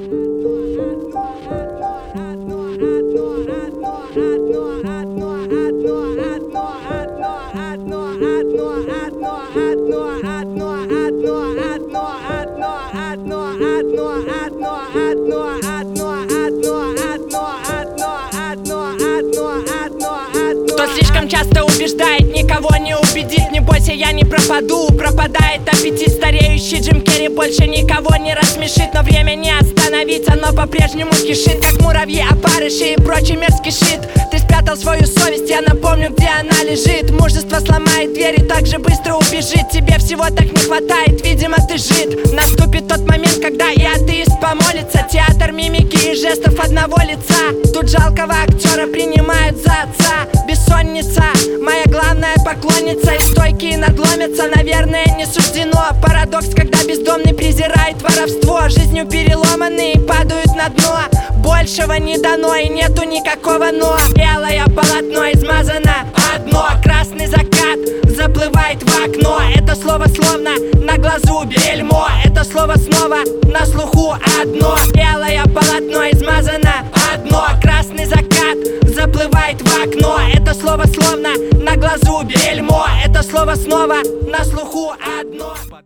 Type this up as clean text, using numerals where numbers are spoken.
Кто слишком часто убеждает, никого не убедит. Не бойся, я не пропаду. Пропадает аппетит, стареющий Джим Керри больше никого не рассмешит. Но время не остановить, оно по-прежнему кишит, как муравьи, опарыши и прочий мерзкий шит. Ты спрятал свою совесть, я напомню, где она лежит. Мужество сломает дверь и так же быстро убежит. Тебе всего так не хватает, видимо, ты жид. Наступит тот момент, когда и атеист помолится. Театр мимики и жестов одного лица. Тут жалкого актера принимают за отца. Бессонница, моя главная поклонница. И стойкие надломятся, наверное, не суждено. Парадокс, когда бездомный презирает воровство. Жизнью переломанные падают на дно. Большего не дано и нету никакого но. Белое полотно измазано одно. Красный закат заплывает в окно. Это слово словно на глазу бельмо. Это слово снова на слуху одно. Белое полотно измазано одно. Красный закат заплывает в окно. Это слово словно на глазу бельмо. Это слово снова на слуху одно.